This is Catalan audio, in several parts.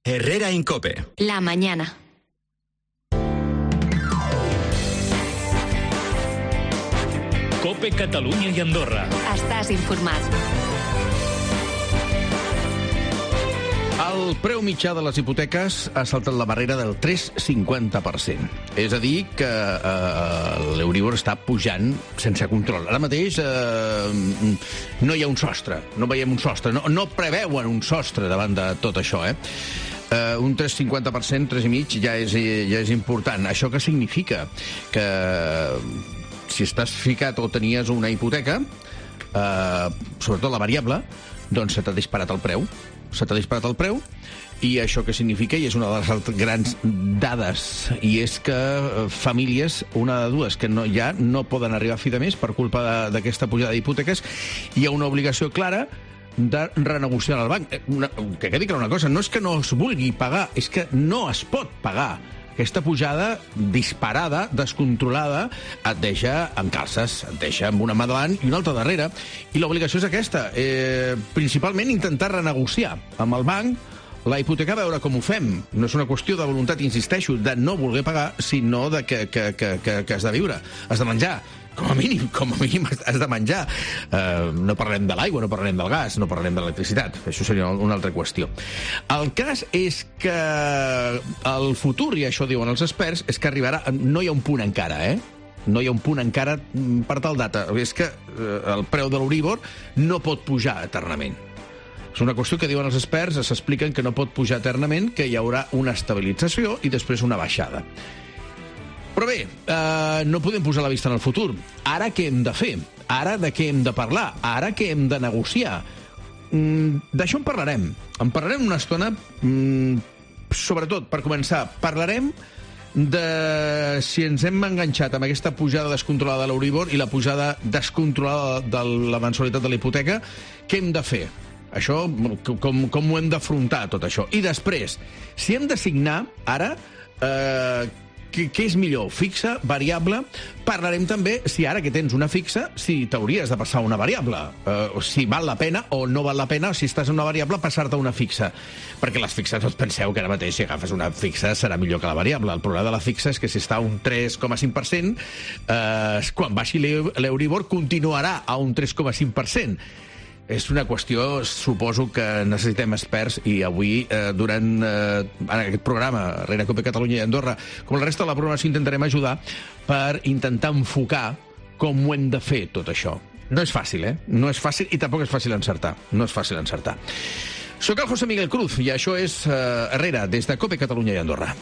Herrera Incope. La mañana. Cope Catalunya i Andorra. Estàs informat. El preu mitjà de les hipoteques ha saltat la barrera del 3,50%. És a dir, que l'Euribor està pujant sense control. Ara mateix no hi ha un sostre, no veiem un sostre, no preveuen un sostre davant de tot això, un 3,50%, 3,5%, ja és important. Això què significa? Que si estàs ficat o tenies una hipoteca, sobretot la variable, doncs se t'ha disparat el preu. I això què significa? I és una de les grans dades, i és que famílies, una de dues, que ja no poden arribar a fi de mes per culpa d'aquesta pujada d'hipoteques, hi ha una obligació clara de renegociar al banc. Que quedi clar una cosa, no és que no es vulgui pagar, és que no es pot pagar. Aquesta pujada disparada, descontrolada, et deixa en calces, et deixa amb una mà davant i una altra darrere. I l'obligació és aquesta, principalment intentar renegociar amb el banc la hipoteca, a veure com ho fem. No és una qüestió de voluntat, insisteixo, de no voler pagar, sinó de que has de viure, has de menjar. Com a mínim has de menjar. No parlarem de l'aigua, no parlarem del gas, no parlarem de l'electricitat. Això seria una altra qüestió. El cas és que el futur, i això diuen els experts, és que arribarà... No hi ha un punt encara, No hi ha un punt encara per tal data. És que el preu de l'Euribor no pot pujar eternament. És una qüestió que diuen els experts, s'expliquen que no pot pujar eternament, que hi haurà una estabilització i després una baixada. Però bé, no podem posar la vista en el futur. Ara què hem de fer? Ara de què hem de parlar? Ara què hem de negociar? D'això en parlarem. En parlarem una estona, sobretot, per començar, parlarem de si ens hem enganxat amb aquesta pujada descontrolada de l'Euribor i la pujada descontrolada de la mensualitat de la hipoteca, què hem de fer? Això, com ho hem d'afrontar, tot això? I després, si hem de signar, ara... Què és millor, fixa, variable? Parlarem també, si ara que tens una fixa, si t'hauries de passar una variable, si val la pena o no val la pena, o si estàs en una variable, passar-te una fixa. Perquè les fixes, no et penseu que ara mateix si agafes una fixa serà millor que la variable. El problema de la fixa és que si està a un 3,5%, quan baixi l'Euribor continuarà a un 3,5%. És una qüestió, suposo que necessitem experts, i avui, durant aquest programa, Herrera Cope Catalunya i Andorra, com la resta de la programació, intentarem ajudar per intentar enfocar com ho hem de fer, tot això. No és fàcil, No és fàcil, i tampoc és fàcil encertar. No és fàcil encertar. Soc el José Miguel Cruz, i això és Herrera, des de Cope Catalunya i Andorra.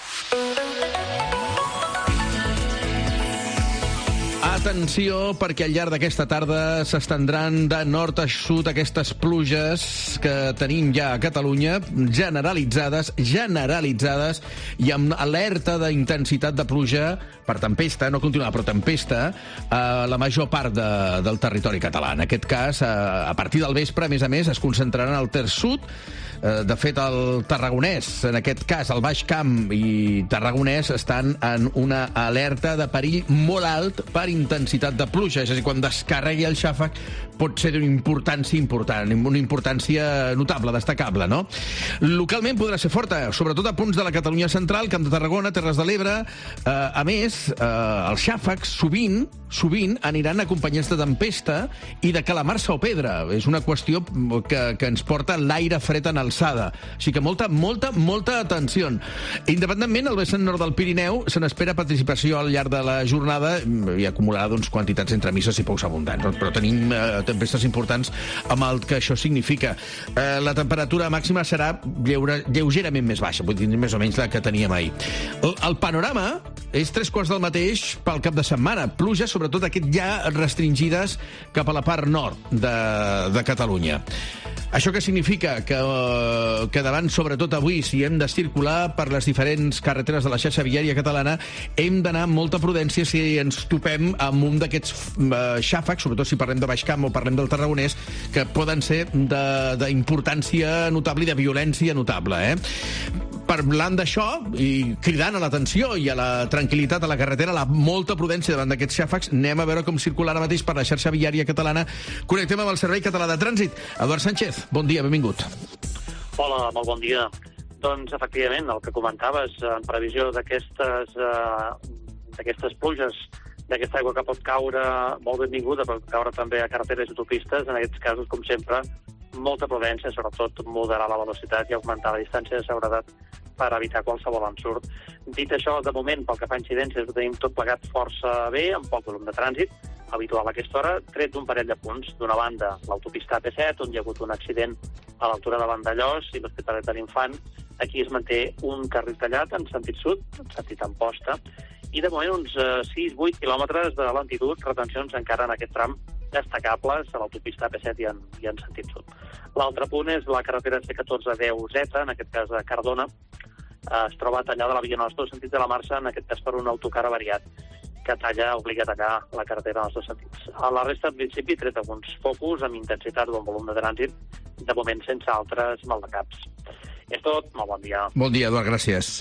Atenció, perquè al llarg d'aquesta tarda s'estendran de nord a sud aquestes pluges que tenim ja a Catalunya, generalitzades, i amb alerta d'intensitat de pluja per tempesta, no continuar, però tempesta, a la major part del territori català. En aquest cas, a partir del vespre, a més, es concentraran al terç sud. De fet, el Tarragonès, en aquest cas, el Baix Camp i Tarragonès, estan en una alerta de perill molt alt per intensitat de pluja. És a dir, quan descarregui el xàfec pot ser d'una importància important, una importància notable, destacable, no? Localment podrà ser forta, sobretot a punts de la Catalunya central, Camp de Tarragona, Terres de l'Ebre. A més, els xàfecs sovint aniran acompanyats de tempesta i de calamarsa o pedra. És una qüestió que ens porta l'aire fred en alçada. Així que molta atenció. Independentment, al vessant nord del Pirineu se n'espera participació al llarg de la jornada i acumularà quantitats entre misses i pocs abundants. Però tenim tempestes importants amb el que això significa. La temperatura màxima serà lleugerament més baixa, vull dir, més o menys la que teníem ahir. El panorama és 3/4 del mateix pel cap de setmana. Pluja, sobretot ja restringides cap a la part nord de Catalunya. Això què significa? Que davant, sobretot avui, si hem de circular per les diferents carreteres de la xarxa viària catalana, hem d'anar amb molta prudència si ens topem amb un d'aquests xàfecs, sobretot si parlem de Baix Camp o parlem del Tarragonès, que poden ser d'importància notable i de violència notable. Parlant d'això i cridant a l'atenció i a la tranquil·litat a la carretera, la molta prudència davant d'aquests xàfecs, anem a veure com circula ara mateix per la xarxa viària catalana. Connectem amb el Servei Català de Trànsit. Eduard Sánchez, bon dia, benvingut. Hola, molt bon dia. Doncs, efectivament, el que comentaves, en previsió d'aquestes pluges, d'aquesta aigua que pot caure molt benvinguda, pot caure també a carreteres i autopistes, en aquests casos, com sempre, molta prudència, sobretot moderar la velocitat i augmentar la distància de seguretat per evitar qualsevol ensurt. Dit això, de moment, pel que fa a incidències, ho tenim tot plegat força bé, amb poc volum de trànsit, habitual a aquesta hora, tret d'un parell de punts. D'una banda, l'autopista AP7, on hi ha hagut un accident a l'altura de Vandellós i l'Hospitalet de l'Infant. Aquí es manté un carril tallat en sentit sud, en sentit Amposta, i de moment uns 6-8 quilòmetres de lentitud, retencions encara en aquest tram destacables a l'autopista AP7 i en sentit sud. L'altre punt és la carretera C1410Z, en aquest cas a Cardona, es troba tallada la via nostra en sentit de la marxa, en aquest cas per un autocar avariat, que obliga a tallar la carretera en els dos sentits. A la resta, en principi, tret alguns focus amb intensitat o amb volum de trànsit, de moment sense altres maldecaps. És tot, molt bon dia. Bon dia, Eduard, gràcies.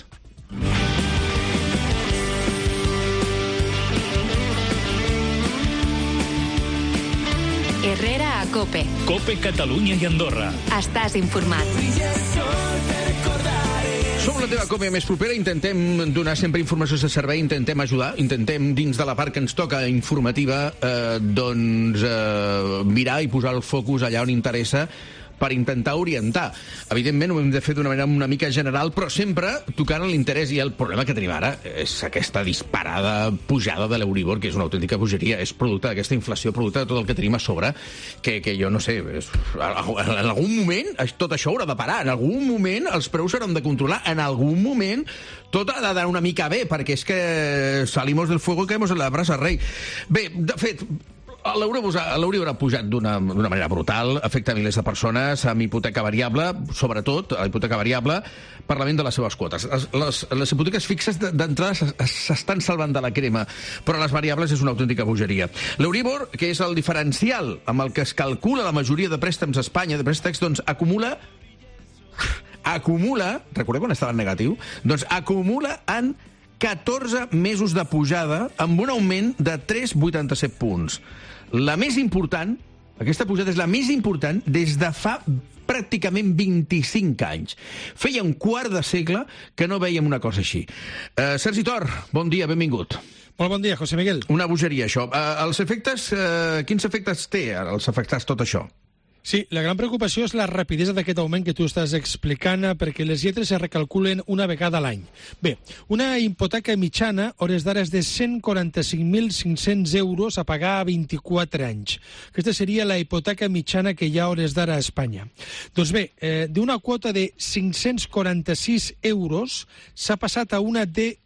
Herrera a COPE. COPE Catalunya i Andorra. Estàs informat. Som la teva COPE més propera, intentem donar sempre informacions de servei, intentem ajudar, intentem, dins de la part que ens toca informativa, mirar i posar el focus allà on interessa, per intentar orientar. Evidentment, ho hem de fer d'una manera una mica general, però sempre tocant l'interès. I el problema que tenim ara és aquesta disparada pujada de l'Euribor, que és una autèntica bogeria. És producte d'aquesta inflació, producte de tot el que tenim a sobre, que jo no sé, en algun moment tot això haurà de parar. En algun moment els preus s'hauran de controlar. En algun moment tot ha d'anar una mica bé, perquè és que salimos del fuego y caemos en la brasa, rei. Bé, de fet, l'Euribor ha pujat d'una manera brutal, afecta milers de persones, amb hipoteca variable, sobretot, la hipoteca variable, Parlament de les seves quotes. Les hipoteques fixes d'entrada s'estan salvant de la crema, però les variables és una autèntica bogeria. L'Euribor, que és el diferencial amb el que es calcula la majoria de préstecs a Espanya, de préstecs, doncs acumula, recordeu quan estava en negatiu? Doncs acumula en 14 mesos de pujada amb un augment de 3,87 punts. La més important, aquesta pujada és la més important des de fa pràcticament 25 anys. Feia un quart de segle que no veiem una cosa així. Sergi Tor, bon dia, benvingut. Molt bon dia, José Miguel. Una bogeria, això. Els efectes, quins efectes té els afectats tot això? Sí, la gran preocupació és la rapidesa d'aquest augment que tu estàs explicant, perquè les lletres es recalculen una vegada a l'any. Bé, una hipoteca mitjana, hores d'ara, és de 145.500 euros a pagar a 24 anys. Aquesta seria la hipoteca mitjana que hi ha hores d'ara a Espanya. Doncs bé, d'una quota de 546 euros s'ha passat a una de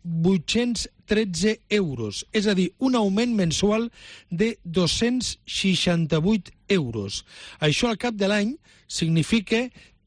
813 euros, és a dir, un augment mensual de 268 euros. Això al cap de l'any significa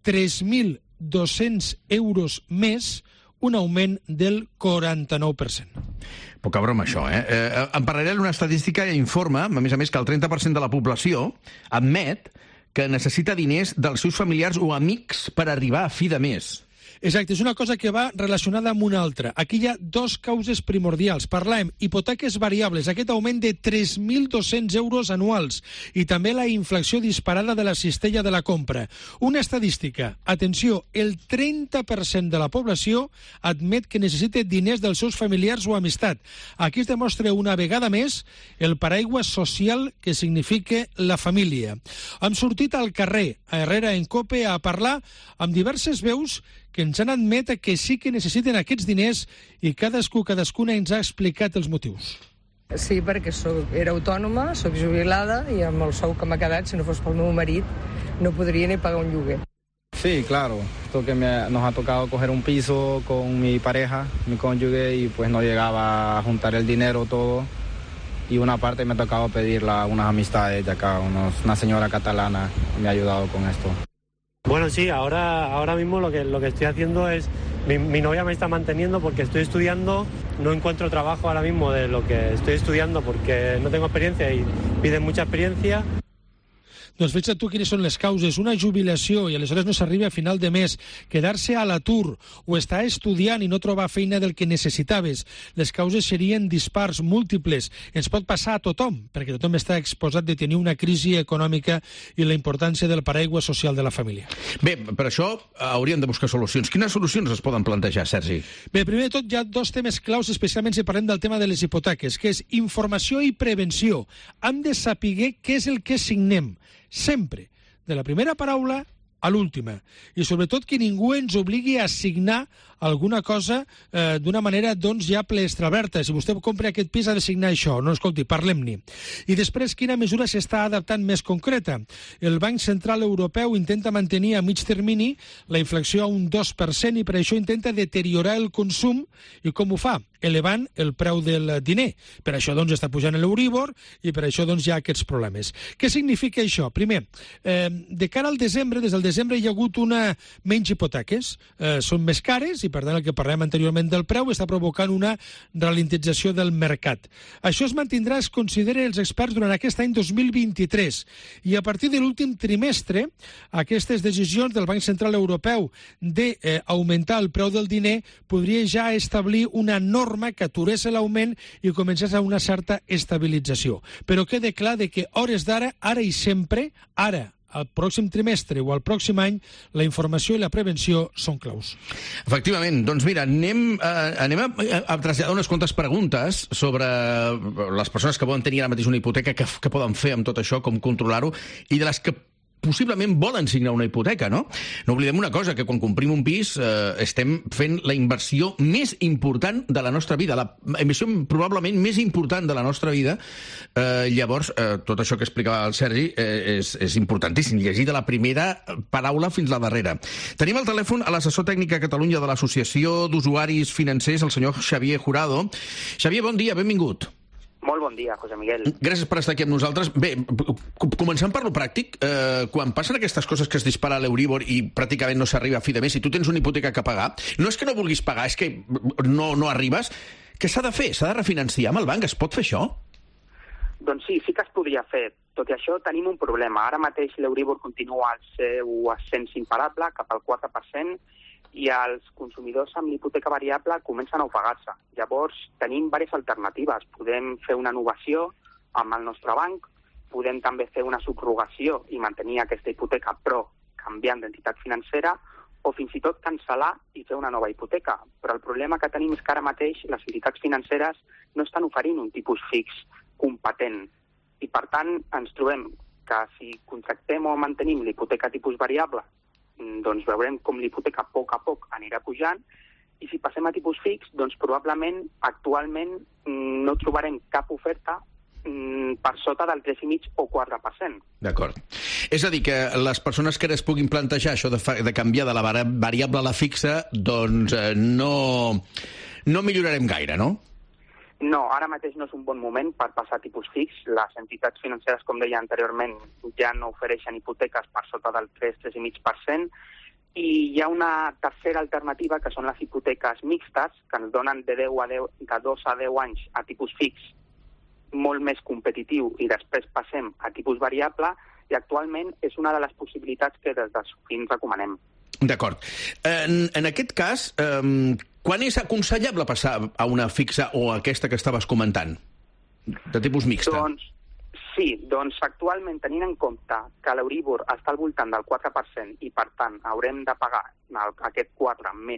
3.200 euros més, un augment del 49%. Poca broma, això, En paral·lel, una estadística informa, a més, que el 30% de la població admet que necessita diners dels seus familiars o amics per arribar a fi de mes. Exacte, és una cosa que va relacionada amb una altra. Aquí hi ha dos causes primordials. Parlem hipoteques variables, aquest augment de 3.200 euros anuals, i també la inflació disparada de la cistella de la compra. Una estadística, atenció, el 30% de la població admet que necessita diners dels seus familiars o amistat. Aquí es demostra una vegada més el paraigua social que significa la família. Hem sortit al carrer, a Herrera en COPE, a parlar amb diverses veus que ens han admet que sí que necessiten aquests diners, i cadascuna ens ha explicat els motius. Sí, perquè era autònoma, soc jubilada, i amb el sou que m'ha quedat, si no fos pel meu marit, no podria ni pagar un lloguer. Sí, claro. Esto que nos ha tocado coger un piso con mi pareja, mi cónyuge, y pues no llegaba a juntar el dinero todo. Y una parte me ha tocado pedirle a unas amistades de acá, una señora catalana me ha ayudado con esto. Bueno, sí, ahora mismo lo que estoy haciendo es, mi novia me está manteniendo porque estoy estudiando, no encuentro trabajo ahora mismo de lo que estoy estudiando porque no tengo experiencia y piden mucha experiencia. Doncs fixa't tu quines són les causes. Una jubilació i aleshores no s'arriba a final de mes, quedar-se a l'atur o estar estudiant i no trobar feina del que necessitaves. Les causes serien dispars, múltiples. Ens pot passar a tothom, perquè tothom està exposat de tenir una crisi econòmica i la importància del paraigua social de la família. Bé, per això hauríem de buscar solucions. Quines solucions es poden plantejar, Sergi? Bé, primer de tot hi ha dos temes claus, especialment si parlem del tema de les hipoteques, que és informació i prevenció. Hem de saber què és el que signem, sempre, de la primera paraula a l'última. I sobretot que ningú ens obligui a signar alguna cosa d'una manera, doncs, ja plestraberta. Si vostè compra aquest pis ha de signar això. No, escolti, parlem-ne. I després, quina mesura s'està adaptant més concreta? El Banc Central Europeu intenta mantenir a mig termini la inflació a un 2% i per això intenta deteriorar el consum. I com ho fa? Elevant el preu del diner. Per això, doncs, està pujant l'Euribor i per això, doncs, hi ha aquests problemes. Què significa això? Primer, de cara al desembre, des del desembre hi ha hagut menys hipoteques. Són més cares i, per tant, el que parlem anteriorment del preu està provocant una ralentització del mercat. Això es mantindrà, es considera els experts, durant aquest any 2023. I a partir de l'últim trimestre, aquestes decisions del Banc Central Europeu d'augmentar el preu del diner podria ja establir una norma que aturés l'augment i comencés a una certa estabilització. Però queda clar que hores d'ara, ara i sempre, ara, al pròxim trimestre o al pròxim any, la informació i la prevenció són claus. Efectivament. Doncs mira, anem a traslladar unes quantes preguntes sobre les persones que poden tenir ara mateix una hipoteca, què poden fer amb tot això, com controlar-ho, i de les que possiblement volen signar una hipoteca, no? No oblidem una cosa, que quan comprim un pis estem fent la inversió més important de la nostra vida, la inversió probablement més important de la nostra vida. Llavors, tot això que explicava el Sergi és importantíssim, llegir de la primera paraula fins a la darrera. Tenim al telèfon a l'assessor tècnic a Catalunya de l'Associació d'Usuaris Financers, el senyor Xavier Jurado. Xavier, bon dia, benvingut. Molt bon dia, José Miguel. Gràcies per estar aquí amb nosaltres. Bé, començant per lo pràctic, quan passen aquestes coses que es dispara l'Euribor i pràcticament no s'arriba a fi de mes, si tu tens una hipoteca que pagar, no és que no vulguis pagar, és que no arribes, què s'ha de fer? S'ha de refinanciar amb el banc? Es pot fer això? Doncs sí que es podria fer. Tot i això tenim un problema. Ara mateix l'Euribor continua al seu ascens imparable, cap al 4%, i els consumidors amb l'hipoteca variable comencen a ofegar-se. Llavors, tenim diverses alternatives. Podem fer una innovació amb el nostre banc, podem també fer una subrogació i mantenir aquesta hipoteca, però canviant d'entitat financera, o fins i tot cancel·lar i fer una nova hipoteca. Però el problema que tenim és que ara mateix les entitats financeres no estan oferint un tipus fix competent. I, per tant, ens trobem que si contractem o mantenim l'hipoteca tipus variable, doncs veurem com l'hipoteca a poc anirà pujant, i si passem a tipus fix, doncs probablement actualment no trobarem cap oferta per sota del 3,5 o 4%. D'acord. És a dir, que les persones que ara es puguin plantejar això de canviar de la variable a la fixa, doncs no millorarem gaire, no? No, ara mateix no és un bon moment per passar a tipus fix. Les entitats financeres, com deia anteriorment, ja no ofereixen hipoteques per sota del 3,5%, i hi ha una tercera alternativa, que són les hipoteques mixtes, que ens donen de 2 a 10 anys a tipus fix, molt més competitiu, i després passem a tipus variable, i actualment és una de les possibilitats que des de Sofins recomanem. D'acord. En aquest cas, quan és aconsellable passar a una fixa o a aquesta que estaves comentant, de tipus mixta? Doncs actualment, tenint en compte que l'Euribor està al voltant del 4% i, per tant, haurem de pagar aquest 4 més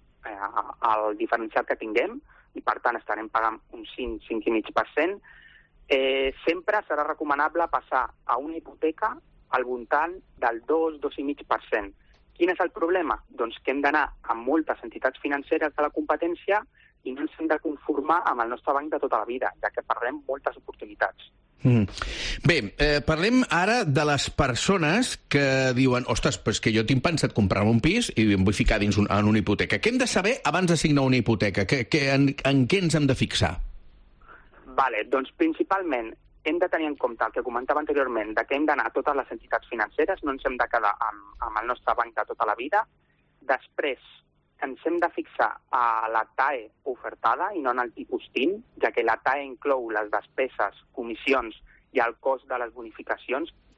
el diferencial que tinguem, i, per tant, estarem pagant un 5,5%, sempre serà recomanable passar a una hipoteca al voltant del 2,5%. Quin és el problema? Doncs que hem d'anar a moltes entitats financeres de la competència i no ens hem de conformar amb el nostre banc de tota la vida, ja que perdem moltes oportunitats. Bé, parlem ara de les persones que diuen: ostres, però és que jo tinc pensat comprar un pis i em vull ficar dins en una hipoteca. Què hem de saber abans de signar una hipoteca? En què ens hem de fixar? Doncs principalment hem de tenir en compte el que comentava anteriorment, de que hem d'anar a totes les entitats financeres, no ens hem de quedar amb el nostre banc de tota la vida. Després ens hem de fixar a la TAE ofertada i no en el tipus TIN, ja que la TAE inclou les despeses, comissions i el cost de les bonificacions,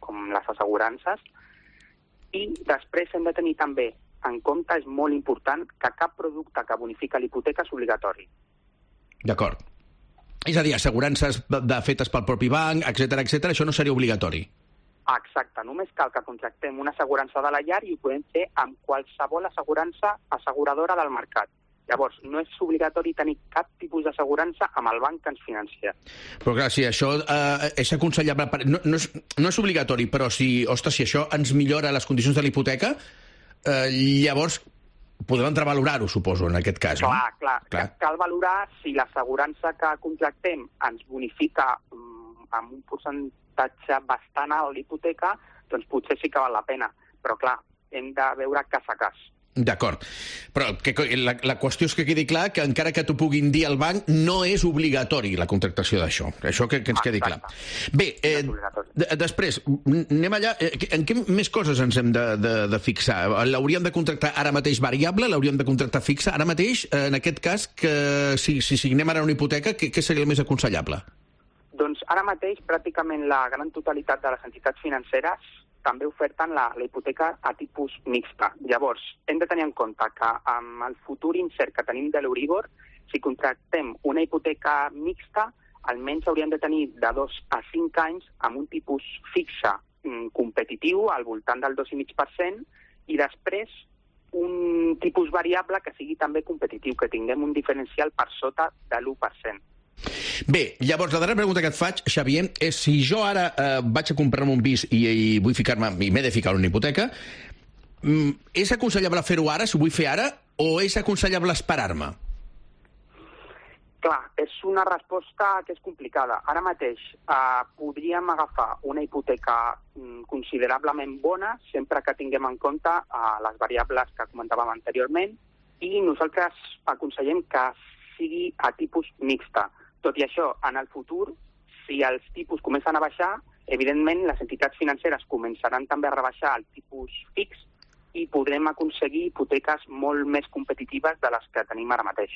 com les assegurances. I després hem de tenir també en compte, és molt important, que cap producte que bonifica l'hipoteca és obligatori. D'acord. És a dir, assegurances fetes pel propi banc, etc, això no seria obligatori. Exacte, només cal que contractem una assegurança de la llar i ho podem fer amb qualsevol asseguradora del mercat. Llavors, no és obligatori tenir cap tipus d'assegurança amb el banc que ens financia. Però clar, si això és aconsellable, no és obligatori, però si això ens millora les condicions de l'hipoteca, llavors podem entrevalorar-ho, suposo, en aquest cas. Clar. Cal valorar si l'assegurança que contractem ens bonifica amb un percentatge bastant alt l'hipoteca, doncs potser sí que val la pena. Però clar, hem de veure cas a cas. D'acord, però la qüestió és que quedi clar que encara que t'ho puguin dir al banc, no és obligatori la contractació d'això. Això que ens quedi clar. Bé, després, anem allà. En què més coses ens hem de fixar? L'hauríem de contractar ara mateix variable? L'hauríem de contractar fixa? Ara mateix, en aquest cas, que si signem ara una hipoteca, què seria el més aconsellable? Doncs ara mateix, pràcticament la gran totalitat de les entitats financeres també oferten la hipoteca a tipus mixta. Llavors, hem de tenir en compte que amb el futur incert que tenim de l'Euríbor, si contractem una hipoteca mixta, almenys hauríem de tenir de 2 a 5 anys amb un tipus fixe competitiu al voltant del 2,5% i després un tipus variable que sigui també competitiu, que tinguem un diferencial per sota de l'1%. Bé, llavors, la darrera pregunta que et faig, Xavier, és si jo ara vaig a comprar-me un pis i vull ficar-me, i m'he de ficar una hipoteca, és aconsellable fer-ho ara, si ho vull fer ara, o és aconsellable esperar-me? Clar, és una resposta que és complicada. Ara mateix podríem agafar una hipoteca considerablement bona, sempre que tinguem en compte les variables que comentàvem anteriorment, i nosaltres aconsellem que sigui a tipus mixta. Tot i això, en el futur, si els tipus comencen a baixar, evidentment les entitats financeres començaran també a rebaixar el tipus fix i podrem aconseguir hipoteques molt més competitives de les que tenim ara mateix.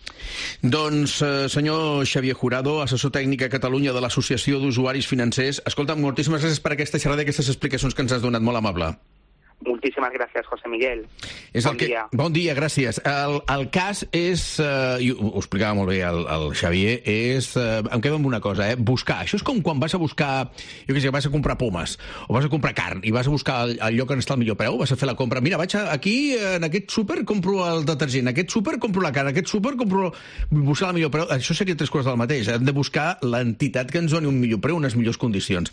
Doncs, senyor Xavier Jurado, assessor tècnic a Catalunya de l'Associació d'Usuaris Financers, escolta'm, moltíssimes gràcies per aquesta xerrada i aquestes explicacions que ens has donat, molt amable. Moltíssimes gràcies, José Miguel. Dia. Bon dia, gràcies. El cas és, i ho explicava molt bé el Xavier, em quedo amb una cosa, buscar. Això és com quan vas a buscar, jo què sé, vas a comprar pomes, o vas a comprar carn, i vas a buscar el lloc on està el millor preu, vas a fer la compra. Mira, vaig aquí, en aquest súper, compro el detergent, en aquest súper, compro la carn, en aquest súper, compro... buscar el millor preu. Això seria 3 coses del mateix. Hem de buscar l'entitat que ens doni un millor preu, unes millors condicions.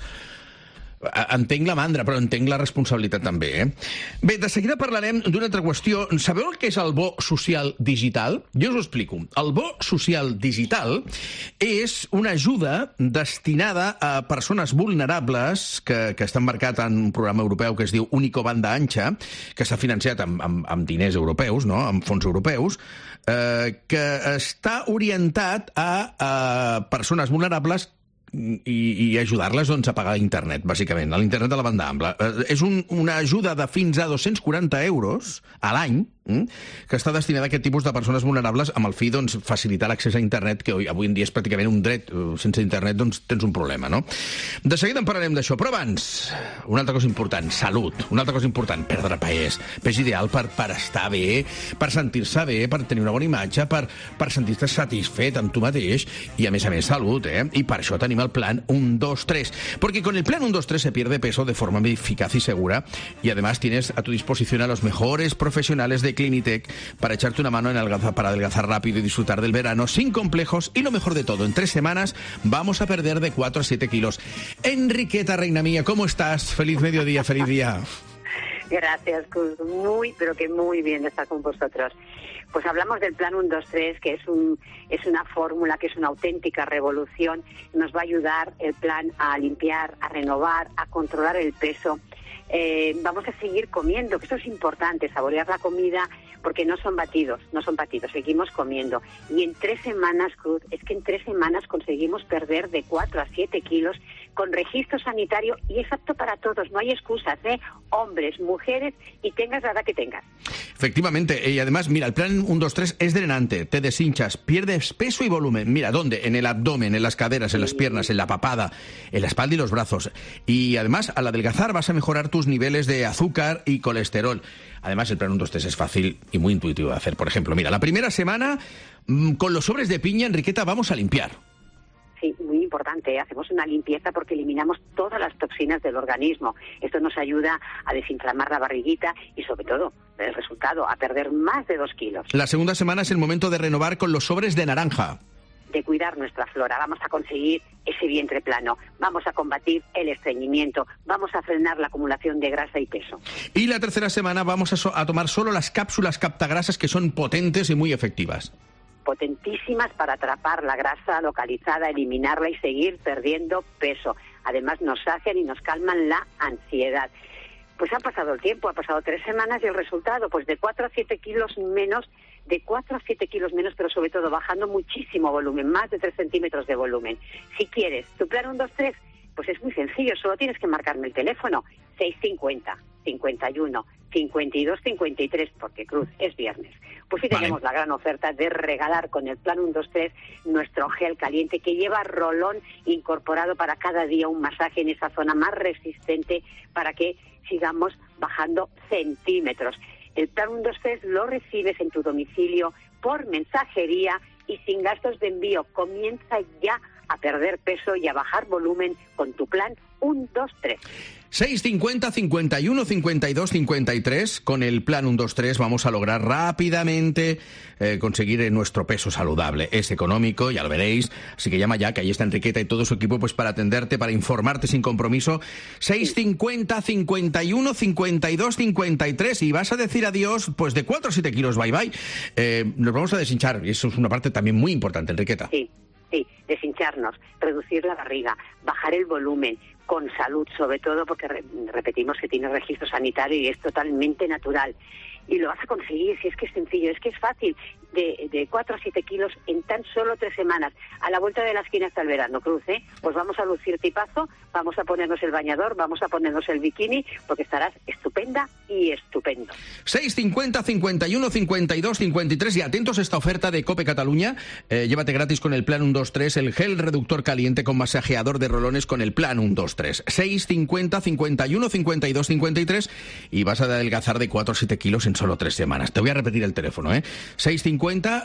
Entenc la mandra, però entenc la responsabilitat també. Bé, de seguida parlarem d'una altra qüestió. Sabeu el que és el bo social digital? Jo us ho explico. El bo social digital és una ajuda destinada a persones vulnerables que està embarcat en un programa europeu que es diu Único Banda Ancha, que s'ha financiat amb diners europeus, no? Amb fons europeus, que està orientat a persones vulnerables i ajudar-les a pagar internet, bàsicament, a l'internet de la banda ampla. És una ajuda de fins a 240 euros a l'any que està destinada a aquest tipus de persones vulnerables amb el fi facilitar l'accés a internet, que avui en dia és pràcticament un dret. Sense internet tens un problema, no? De seguida en parlarem d'això, però abans, una altra cosa important, salut. Una altra cosa important, perdre pes. Pes ideal per estar bé, per sentir-se bé, per tenir una bona imatge, per sentir-te satisfet amb tu mateix i, a més, salut, I per això tenim el plan 1-2-3. Porque con el plan 1-2-3 se pierde peso de forma eficaz y segura y además tienes a tu disposición a los mejores profesionales de Clinitec para echarte una mano para adelgazar rápido y disfrutar del verano sin complejos y lo mejor de todo, en 3 semanas vamos a perder de 4 a 7 kilos. Enriqueta, reina mía, ¿cómo estás? Feliz mediodía, feliz día. Gracias, Cruz. Pero que muy bien estar con vosotros. Pues hablamos del plan 1-2-3, que es una fórmula, que es una auténtica revolución. Nos va a ayudar el plan a limpiar, a renovar, a controlar el peso. Vamos a seguir comiendo, que eso es importante, saborear la comida, porque no son batidos, seguimos comiendo. Y en 3 semanas, Cruz, es que en 3 semanas conseguimos perder de 4 a 7 kilos con registro sanitario y es apto para todos, no hay excusas, hombres, mujeres y tengas la edad que tengas. Efectivamente, y además, mira, el plan 1-2-3 es drenante, te deshinchas, pierdes peso y volumen. Mira, ¿dónde? En el abdomen, en las caderas, en las piernas, en la papada, en la espalda y los brazos. Y además, al adelgazar vas a mejorar tus niveles de azúcar y colesterol. Además, el plan 1-2-3 es fácil y muy intuitivo de hacer. Por ejemplo, mira, la primera semana, con los sobres de piña, Enriqueta, vamos a limpiar. Sí, muy importante. Hacemos una limpieza porque eliminamos todas las toxinas del organismo. Esto nos ayuda a desinflamar la barriguita y, sobre todo, el resultado, a perder más de 2 kilos. La segunda semana es el momento de renovar con los sobres de naranja. De cuidar nuestra flora. Vamos a conseguir ese vientre plano. Vamos a combatir el estreñimiento. Vamos a frenar la acumulación de grasa y peso. Y la tercera semana vamos a tomar solo las cápsulas captagrasas, que son potentes y muy efectivas. Potentísimas para atrapar la grasa localizada, eliminarla y seguir perdiendo peso. Además nos sacian y nos calman la ansiedad. Pues ha pasado el tiempo, ha pasado 3 semanas y el resultado, pues de 4 a 7 kilos menos, pero sobre todo bajando muchísimo volumen, más de 3 centímetros de volumen. Si quieres tu plan 1-2-3, pues es muy sencillo, solo tienes que marcarme el teléfono 650 51 52 53, porque Cruz es viernes. Pues sí tenemos la gran oferta de regalar con el plan 1-2-3 nuestro gel caliente que lleva rolón incorporado para cada día un masaje en esa zona más resistente para que sigamos bajando centímetros. El plan 1-2-3 lo recibes en tu domicilio por mensajería y sin gastos de envío. Comienza ya a perder peso y a bajar volumen con tu plan 1-2-3. 650 51 52 53. Con el plan 1-2-3 vamos a lograr rápidamente conseguir nuestro peso saludable. Es económico, ya lo veréis. Así que llama ya, que ahí está Enriqueta y todo su equipo pues para atenderte, para informarte sin compromiso. 650 51 52 53. Y vas a decir adiós pues de 4 a 7 kilos. Bye bye. Nos vamos a deshinchar y eso es una parte también muy importante, Enriqueta. Sí, deshincharnos, reducir la barriga, bajar el volumen, con salud sobre todo, porque repetimos que tiene registro sanitario y es totalmente natural. Y lo vas a conseguir, si es que es sencillo, es que es fácil, de 4 a 7 kilos en tan solo 3 semanas. A la vuelta de la esquina está el verano, Cruz, Pues vamos a lucir tipazo, vamos a ponernos el bañador, vamos a ponernos el bikini, porque estarás estupenda y estupendo. 650 51 52 53 y atentos a esta oferta de COPE Cataluña. Llévate gratis con el plan 1-2-3 el gel reductor caliente con masajeador de rolones con el plan 1-2-3. 650 51 52 53 y vas a adelgazar de 4 a 7 kilos en solo 3 semanas. Te voy a repetir el teléfono, 650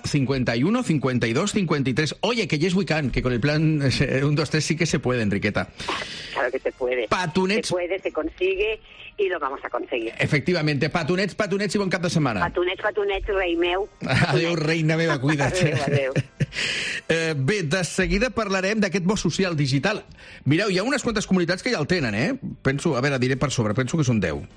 51 52 53. Oye, que yes we can, que con el plan 1-2-3 sí que se puede, Enriqueta. Claro que se puede. Patunets. Se puede, se consigue y lo vamos a conseguir. Efectivament. Patunets i bon cap de setmana. Patunets, rei meu. Adéu, reina meva, cuida't. Adéu. Bé, de seguida parlarem d'aquest bo social digital. Mireu, hi ha unes quantes comunitats que ja el tenen, Penso, a veure, diré per sobre, penso que són 10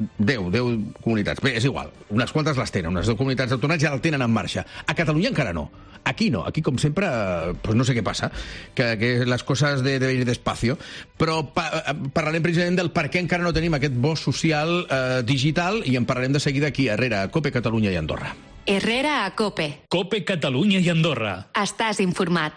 comunitats. Bé, és igual, unes quantes les tenen, unes 10 comunitats autònomes ja el tenen en marxa. A Catalunya encara no. Aquí no, aquí com sempre, pues no sé què passa, que les coses de ir despacio, però parlarem precisament del per què encara no tenim aquest bo social digital i en parlarem de seguida aquí a Herrera, a COPE Catalunya i Andorra. Herrera a COPE. COPE Catalunya i Andorra. Estàs informat.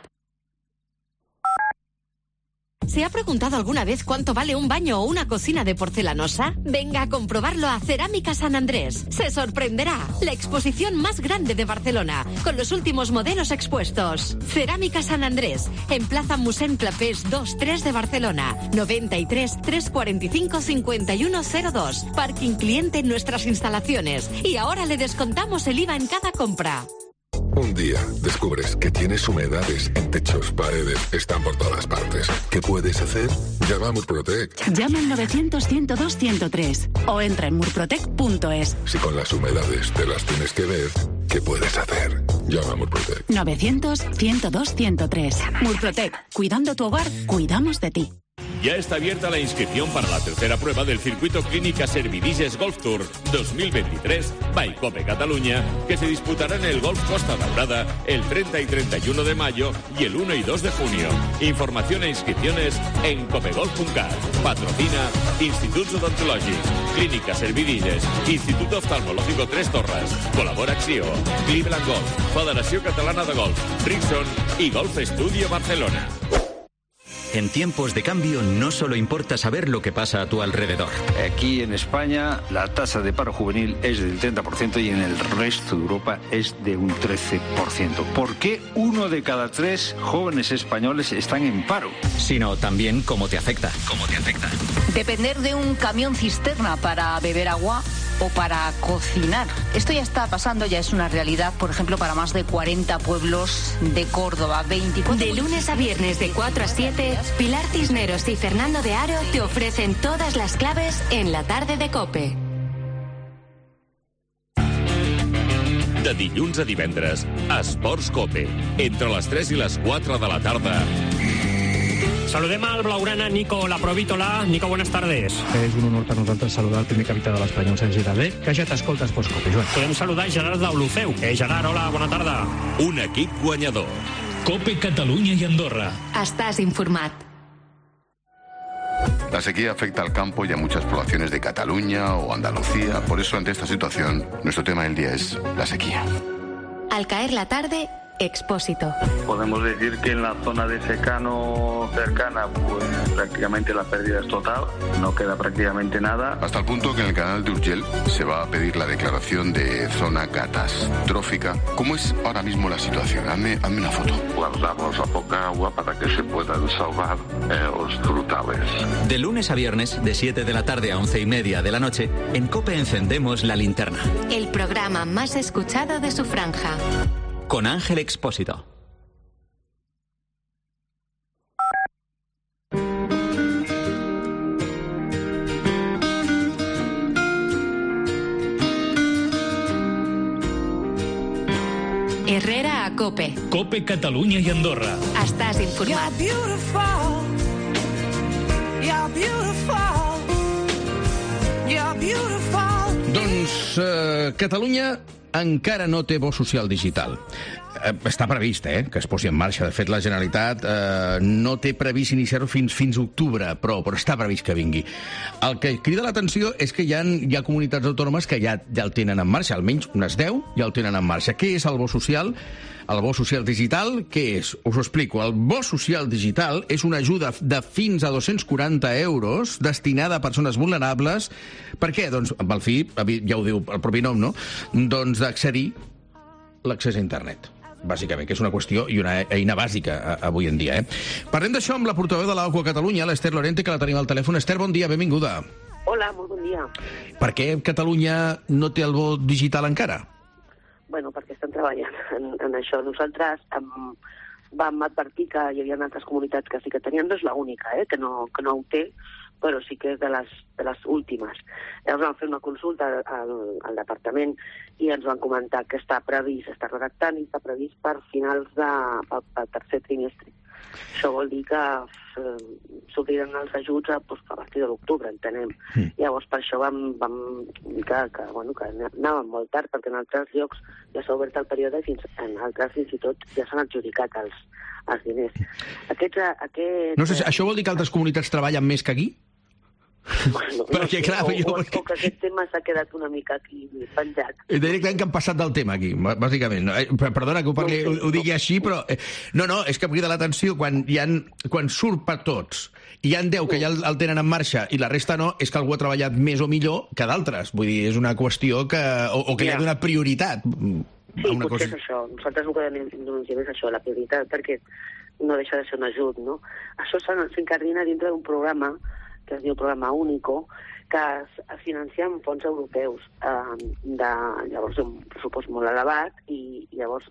¿Se ha preguntado alguna vez cuánto vale un baño o una cocina de porcelanosa? Venga a comprobarlo a Cerámica San Andrés. Se sorprenderá. La exposición más grande de Barcelona, con los últimos modelos expuestos. Cerámica San Andrés, en Plaza Mossèn Clapés 2-3 de Barcelona. 93 345 5102. Parking cliente en nuestras instalaciones. Y ahora le descontamos el IVA en cada compra. Un día descubres que tienes humedades en techos, paredes, están por todas partes. ¿Qué puedes hacer? Llama a Murprotec. Llama al 900-102-103 o entra en murprotec.es. Si con las humedades te las tienes que ver, ¿qué puedes hacer? Llama a Murprotec. 900-102-103. Murprotec. Cuidando tu hogar, cuidamos de ti. Ya está abierta la inscripción para la tercera prueba del Circuito Clínica Servidiges Golf Tour 2023 by COPE Cataluña, que se disputará en el Golf Costa Daurada el 30 y 31 de mayo y el 1 y 2 de junio. Información e inscripciones en copegolf.cat. Patrocina Instituts Odontològics, Clínica Servidiges, Instituto Oftalmológico Tres Torres, Colabora Acció, Cleveland Golf, Federació Catalana de Golf, Rickson y Golf Studio Barcelona. En tiempos de cambio no solo importa saber lo que pasa a tu alrededor. Aquí en España la tasa de paro juvenil es del 30% y en el resto de Europa es de un 13%. ¿Por qué 1 de cada 3 jóvenes españoles están en paro? Sino también cómo te afecta. Depender de un camión cisterna para beber agua o para cocinar. Esto ya está pasando, ya es una realidad, por ejemplo, para más de 40 pueblos de Córdoba. 24... De lunes a viernes de 4 a 7, Pilar Cisneros y Fernando de Aro te ofrecen todas las claves en la tarde de COPE. De dilluns a divendres, Esports COPE. Entre les 3 i les 4 de la tarda. Saludem al blaugrana Nico Laprovítola. Nico, buenas tardes. És un honor per nosaltres saludar el primer capità de l'Espanyol, Sergi Darder, que ja t'escolta Esports COPE, Joan. Podem saludar Gerard Deulofeu. Gerard, hola, bona tarda. Un equip guanyador. COPE Catalunya y Andorra. Estàs informat. La sequía afecta al campo y a muchas poblaciones de Cataluña o Andalucía. Por eso, ante esta situación, nuestro tema del día es la sequía. Al caer la tarde, Expósito. Podemos decir que en la zona de secano cercana, pues prácticamente la pérdida es total, no queda prácticamente nada. Hasta el punto que en el canal de Urgell se va a pedir la declaración de zona catastrófica. ¿Cómo es ahora mismo la situación? Hazme una foto. Guardamos a poca agua para que se puedan salvar los frutales. De lunes a viernes, de 7 de la tarde a 11:30 de la noche, en COPE encendemos la linterna. El programa más escuchado de su franja. Con Ángel Expósito. Herrera a COPE. COPE Catalunya i Andorra. Estàs informat. Doncs Catalunya encara no té bo social digital. Està previst, que es posi en marxa. De fet, la Generalitat no té previst iniciar-ho fins octubre, però està previst que vingui. El que crida l'atenció és que hi ha comunitats autònomes que ja el tenen en marxa, almenys unes 10 ja el tenen en marxa. Què és el bo social? El bo social digital, què és? Us ho explico. El bo social digital és una ajuda de fins a 240 euros destinada a persones vulnerables. Per què? Doncs, amb el fi, ja ho diu el propi nom, no? Doncs d'accedir l'accés a internet, bàsicament, que és una qüestió i una eina bàsica avui en dia. Parlem d'això amb la portaveu de l'Aqua Catalunya, l'Ester Lorente, que la tenim al telèfon. Ester, bon dia, benvinguda. Hola, molt bon dia. Per què Catalunya no té el bo digital encara? Bueno, perquè estan treballant en això. Nosaltres vam advertir que hi havia altres comunitats que sí que tenien, no és l'única, que no ho té, però sí que és de les últimes. Llavors vam fer una consulta al departament i ens van comentar que està previst, està redactant i està previst per finals del tercer trimestre. Això vol dir que s'obriran els ajuts a partir de l'octubre, entenem. Llavors, per això vam dir que anàvem molt tard, perquè en altres llocs ja s'ha obert el període i en altres fins i tot ja s'han adjudicat els diners. No sé, això vol dir que altres comunitats treballen més que aquí? Bueno, perquè, clar, o que aquest tema s'ha quedat una mica aquí penjat. Directament que han passat del tema aquí, bàsicament. Perdona que ho digui així, però... No, és que crida l'atenció quan surt per tots i hi ha 10 que ja el tenen en marxa i la resta no, és que algú ha treballat més o millor que d'altres. Vull dir, és una qüestió que... o que hi ha d'una prioritat. Sí, potser és això. Nosaltres el que denunciem és això, la prioritat, perquè no deixa de ser un ajut, no? Això s'incardina dintre d'un programa que es diu Programa Único, que es financia amb fons europeus. Llavors, un pressupost molt elevat i llavors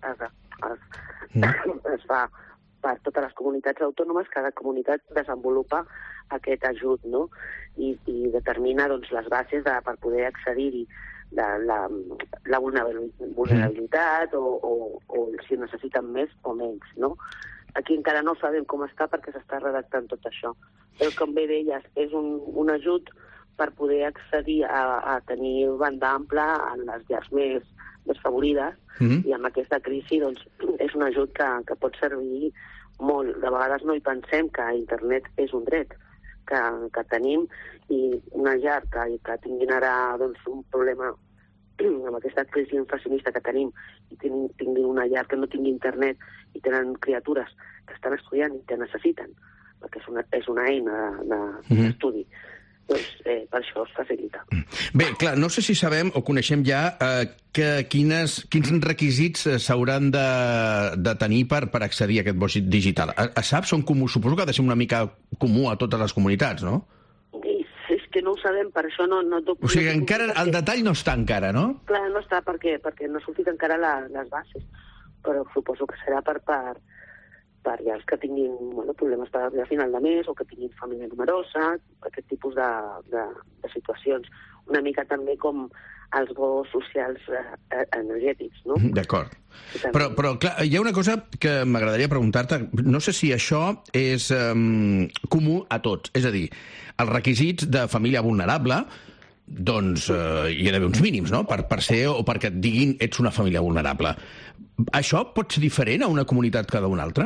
es fa per totes les comunitats autònomes, cada comunitat desenvolupa aquest ajut, no? I determina les bases per poder accedir-hi de la vulnerabilitat o si necessiten més o menys, no? Aquí encara no sabem com està perquè s'està redactant tot això. Però, com bé deies, és un ajut per poder accedir a tenir banda ampla en les llars més desfavorides i amb aquesta crisi és un ajut que pot servir molt. De vegades no hi pensem que internet és un dret que tenim i una llar que tinguin ara un problema amb aquesta crisi inflacionista que tenim i tinguin una llar que no tingui internet i tenen criatures que estan estudiant i que necessiten perquè és una eina d'estudi. Doncs per això es facilita. Bé, clar, no sé si sabem o coneixem ja quins requisits s'hauran de tenir per accedir a aquest vot digital. Saps? Són comuns. Suposo que ha de ser una mica comú a totes les comunitats, no? És que no ho sabem, per això no... O sigui, encara el detall no està encara, no? Clar, no està perquè no ha sortit encara les bases, però suposo que serà per ja els que tinguin problemes per arribar a final de mes o que tinguin família numerosa, aquest tipus de situacions. Una mica també com els bons socials energètics, no? D'acord. Però, clar, hi ha una cosa que m'agradaria preguntar-te. No sé si això és comú a tots. És a dir, els requisits de família vulnerable, doncs hi ha d'haver uns mínims, no? Per ser o perquè et diguin ets una família vulnerable. Això pot ser diferent a una comunitat que a una altra?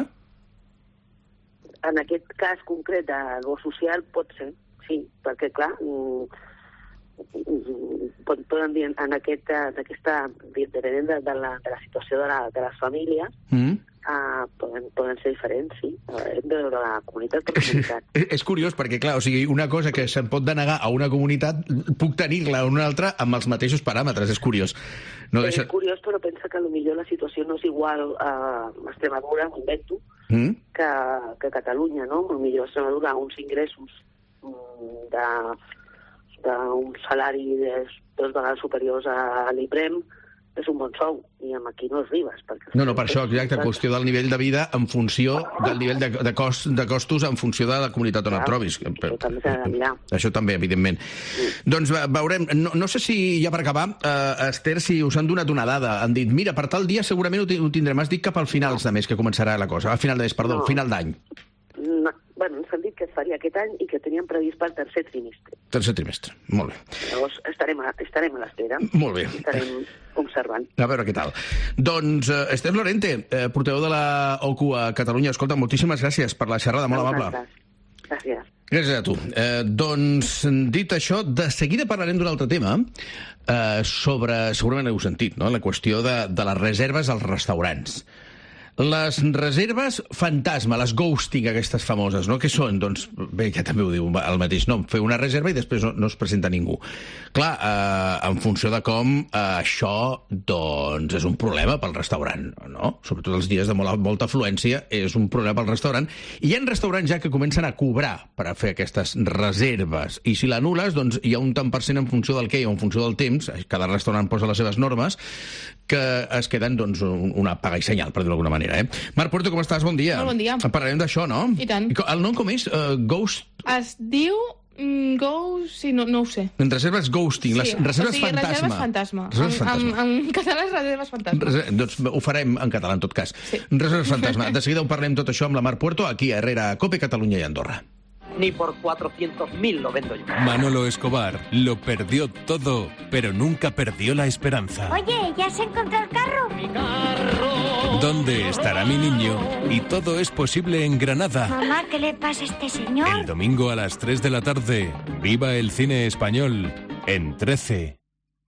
En aquest cas concret del bo social pot ser, sí, perquè, clar, poden dir en aquesta, depenent de la situació de les famílies, poden ser diferents, sí. Hem de veure la comunitat per comunitat. És curiós, perquè, clar, o sigui, una cosa que se'n pot denegar a una comunitat, puc tenir-la a una altra amb els mateixos paràmetres, és curiós. És curiós, però pensa que potser la situació no és igual a Extremadura, m'ho invento, que a Catalunya, no? Potser a Extremadura uns ingressos d'un salari 2 vegades superiors a l'IPREM és un bon sou, i aquí no arribes. No, per això, exacte, qüestió del nivell de vida en funció del nivell de costos en funció de la comunitat on et trobis. Això també s'ha de mirar. Això també, evidentment. Doncs veurem, no sé si ja per acabar, Esther, si us han donat una dada, han dit, mira, per tal dia segurament ho tindrem, has dit cap al final de mes que començarà la cosa, al final d'any. Bueno, ens han dit que es faria aquest any i que teníem previst pel tercer trimestre. Tercer trimestre, molt bé. Llavors estarem a l'espera. Molt bé. Estarem observant. A veure què tal. Doncs, Esther Lorente, portaveu de la OCU a Catalunya, escolta, moltíssimes gràcies per la xerrada, molt amable. Gràcies. Gràcies a tu. Doncs, dit això, de seguida parlarem d'un altre tema sobre, segurament heu sentit, no?, la qüestió de les reserves als restaurants. Les reserves fantasma, les ghosting aquestes famoses, no? Què són? Doncs, bé, ja també ho diu el mateix nom, fer una reserva i després no es presenta ningú. Clar, en funció de com això, doncs, és un problema pel restaurant, no? Sobretot els dies de molta afluència és un problema pel restaurant. I hi ha restaurants ja que comencen a cobrar per a fer aquestes reserves. I si l'anules, doncs hi ha un tant per cent en funció del què i en funció del temps, cada restaurant posa les seves normes, que es queden, doncs, una paga i senyal, per dir-ho d'alguna manera. Marc Puerto, com estàs? Bon dia. Molt bon dia. Parlarem d'això, no? I tant. El nom com és? Ghost? Es diu... Ghost... Sí, no ho sé. En reserves ghosting, les reserves fantasma. Reserves fantasma. En català és reserves fantasma. Doncs ho farem en català, en tot cas. Sí. Reserves fantasma. De seguida ho parlem tot això amb la Marc Puerto, aquí a Herrera, Cope, Catalunya i Andorra. Ni por 400.000 lo vendo yo. Manolo Escobar lo perdió todo, pero nunca perdió la esperanza. Oye, ¿ya se encontró el carro? ¡Mi carro! ¿Dónde estará mi niño? Y todo es posible en Granada. Mamá, ¿qué le pasa a este señor? El domingo a las 3 de la tarde. Viva el cine español en 13.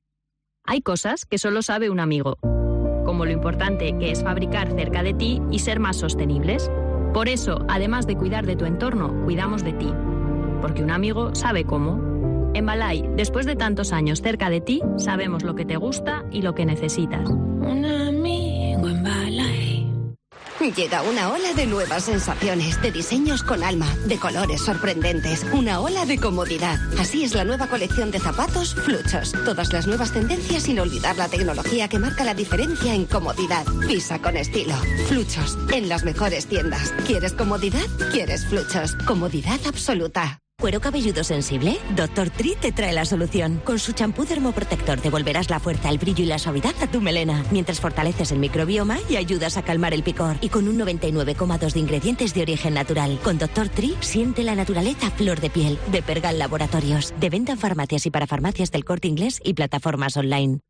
Hay cosas que solo sabe un amigo, como lo importante que es fabricar cerca de ti y ser más sostenibles. Por eso, además de cuidar de tu entorno, cuidamos de ti. Porque un amigo sabe cómo. En Balay, después de tantos años cerca de ti, sabemos lo que te gusta y lo que necesitas. Un amigo en Balay. Llega una ola de nuevas sensaciones, de diseños con alma, de colores sorprendentes, una ola de comodidad. Así es la nueva colección de zapatos Fluchos. Todas las nuevas tendencias sin olvidar la tecnología que marca la diferencia en comodidad. Pisa con estilo. Fluchos, en las mejores tiendas. ¿Quieres comodidad? ¿Quieres Fluchos? Comodidad absoluta. ¿Cuero cabelludo sensible? Dr. Tri te trae la solución. Con su champú dermoprotector devolverás la fuerza, el brillo y la suavidad a tu melena, mientras fortaleces el microbioma y ayudas a calmar el picor. Y con un 99,2 de ingredientes de origen natural. Con Dr. Tri siente la naturaleza a flor de piel. De Pergal Laboratorios. De venta en farmacias y para farmacias del Corte Inglés y plataformas online.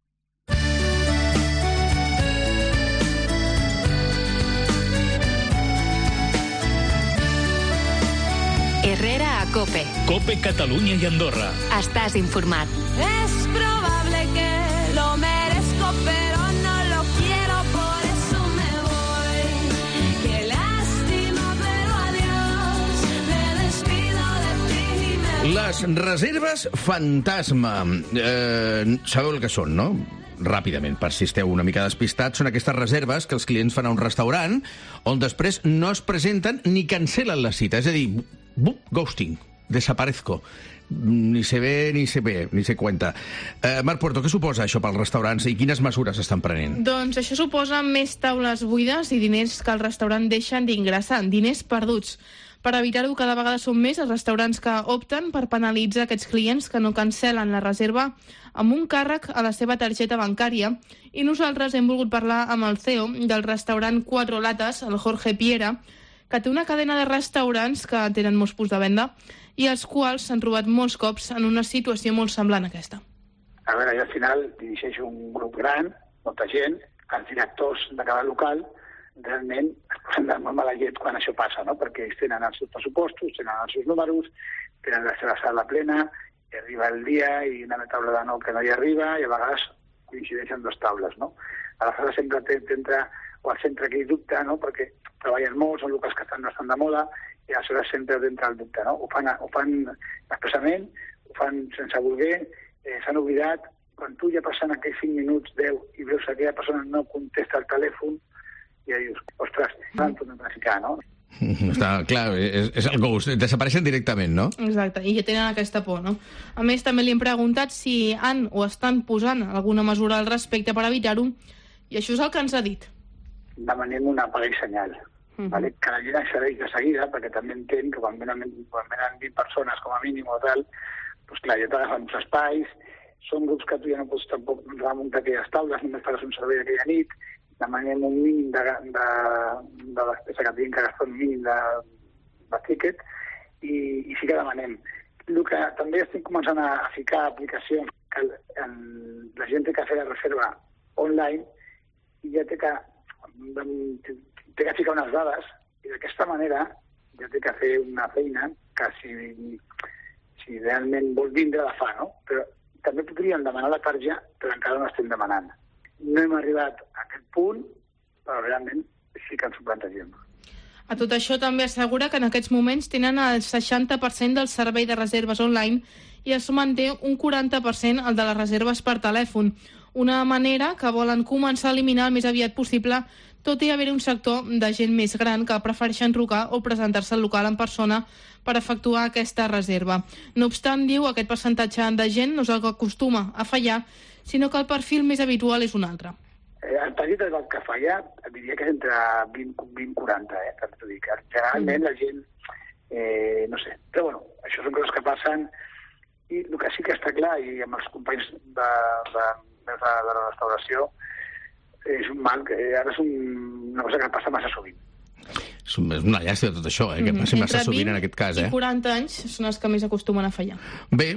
Herrera a Cope. Cope, Catalunya i Andorra. Estàs informat. Es probable que lo merezco, pero no lo quiero, por eso me voy. Qué lástima, pero adiós. Me Les reserves fantasma. Sabeu el que són, no? Ràpidament, per si esteu una mica despistats, són aquestes reserves que els clients fan a un restaurant on després no es presenten ni cancel·len la cita. És a dir, ghosting, desaparezco. Ni se ve, ni se cuenta. Marc Puerto, què suposa això pels restaurants i quines mesures estan prenent? Doncs això suposa més taules buides i diners que el restaurant deixen d'ingressar, diners perduts. Per evitar-ho, cada vegada són més els restaurants que opten per penalitzar aquests clients que no cancel·len la reserva amb un càrrec a la seva targeta bancària. I nosaltres hem volgut parlar amb el CEO del restaurant Cuatro Latas, el Jorge Piera, que té una cadena de restaurants que tenen molts punts de venda i els quals s'han trobat molts cops en una situació molt semblant a aquesta. A veure, jo al final dirigeixo un grup gran, molta gent, els directors de cada local realment es posen de molt mala llet quan això passa, no? Perquè ells tenen els seus pressupostos, tenen els seus números, tenen la seva sala plena, i arriba el dia i una taula de nou que no hi arriba i a vegades coincideixen dues taules, no? Aleshores sempre t'entra o al centre aquell dubte, no? Perquè treballen molt, són locals que estan bastant de moda i aleshores sempre t'entra el dubte, no? Ho fan expressament, ho fan sense voler, s'han oblidat, quan tu ja passen aquells 5 minuts, 10, i veus que aquella persona no contesta el telèfon, i ja dius, ostres, s'han tornat a ficar, no? Està clar, és el ghost, desapareixen directament, no? Exacte, i ja tenen aquesta por, no? A més, també li hem preguntat si han o estan posant alguna mesura al respecte per evitar-ho, i això és el que ens ha dit. Demanem una paga i senyal, vale? Que la gent accedeix de seguida, perquè també entenc que quan venen 20 persones com a mínim o tal, doncs clar, ja t'agafen uns espais, són grups que tu ja no pots tampoc remuntar aquelles taules, només faràs un servei aquella nit, demanem un mínim de despesa que tinguin que gastar un mínim de tiquet i sí que demanem. El que també estic començant a ficar aplicacions que la gent té que fer la reserva online i ja té que ficar unes dades i d'aquesta manera ja té que fer una feina que si realment vol vindre la fa, no? Però també podríem demanar la tarja, però encara no estem demanant. No hem arribat a aquest punt, però realment sí que ens ho plantegem. A tot això també assegura que en aquests moments tenen el 60% del servei de reserves online i es manté un 40% el de les reserves per telèfon. Una manera que volen començar a eliminar el més aviat possible, tot i haver un sector de gent més gran que prefereixen trucar o presentar-se al local en persona per efectuar aquesta reserva. No obstant, diu, aquest percentatge de gent no és el que acostuma a fallar, sinó que el perfil més habitual és un altre. El petit és el que falla, diria que és entre 20 i 40, que t'ho dic. Generalment la gent, no sé, però bueno, això són coses que passen i el que sí que està clar, i amb els companys de la restauració, és un mal, que ara és una cosa que passa massa sovint. És una llàstima tot això, que passi massa sovint en aquest cas. Entre 20 i 40 anys són els que més acostumen a fallar. Bé,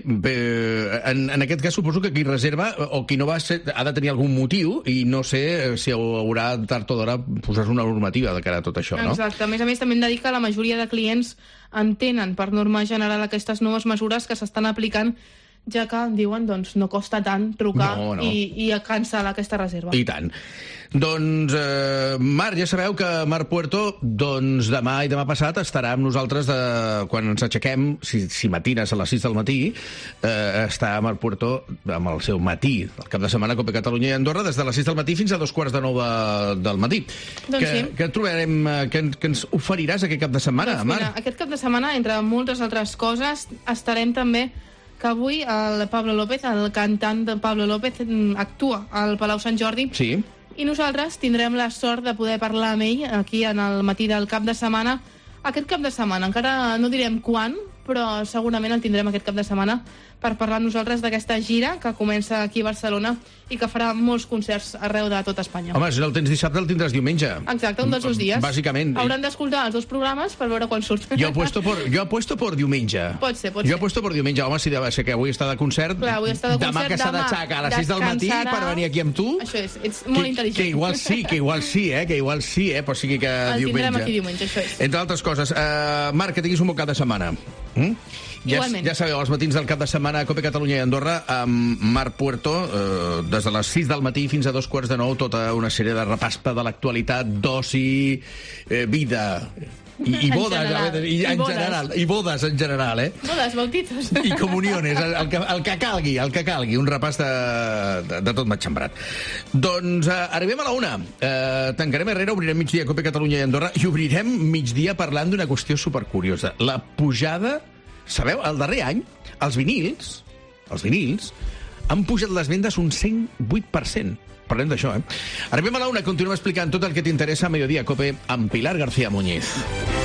en aquest cas suposo que qui reserva o qui no va ha de tenir algun motiu i no sé si haurà tard o d'hora posar una normativa de cara a tot això, no? Exacte. A més també hem de dir que la majoria de clients entenen per norma general aquestes noves mesures que s'estan aplicant, ja que, diuen, doncs no costa tant trucar i cancel·lar aquesta reserva. I tant. Doncs, Marc, ja sabeu que Marc Puerto, doncs demà i demà passat estarà amb nosaltres quan ens aixequem, si matines a les 6 del matí, està Marc Puerto amb el seu matí, el cap de setmana a Cope Catalunya i Andorra, des de les 6 del matí fins a 2:45 del matí. Doncs sí. Què trobarem, què ens oferiràs aquest cap de setmana, doncs Marc? Mira, aquest cap de setmana, entre moltes altres coses, estarem també que avui el Pablo López, el cantant de Pablo López, actua al Palau Sant Jordi. Sí. I nosaltres tindrem la sort de poder parlar amb ell aquí en el matí del cap de setmana. Aquest cap de setmana, encara no direm quan, però segurament el tindrem aquest cap de setmana per parlar amb nosaltres d'aquesta gira que comença aquí a Barcelona i que farà molts concerts arreu de tot Espanya. Home, si no el tens dissabte, el tindràs diumenge. Exacte, un dels dos dies. Bàsicament. Hauran d'escoltar els dos programes per veure quan surt. Jo apuesto por diumenge. Pot ser. Jo apuesto por diumenge. Home, si deu ser que avui està de concert, clar, avui està de concert, demà que s'ha d'aixecar a les 6 del matí per venir aquí amb tu. Això és, ets molt intel·ligent. Que igual sí, però sigui que el diumenge. El tindrem aquí diumenge, això és. Entre altres coses. Marc, que tinguis un bon cap de setmana. Ja sabeu, els matins del cap de setmana a Cope Catalunya i Andorra amb Marc Puerto, des de les 6 del matí fins a 2:45, tota una sèrie de repaspa de l'actualitat, d'oci, vida. I bodes, i bodes en general, Bodes, bautitos. I comuniones, el que calgui, un repàs de tot matxembrat. Doncs arribem a la 1. Tancarem Herrera, obrirem migdia Cope Catalunya i Andorra i obrirem migdia parlant d'una qüestió supercuriosa. La pujada, sabeu, el darrer any, els vinils han pujat les vendes un 108%. Parlem d'això, Arribem a la 1, continuem explicant tot el que t'interessa a Mediodía Cope amb Pilar García Muñiz.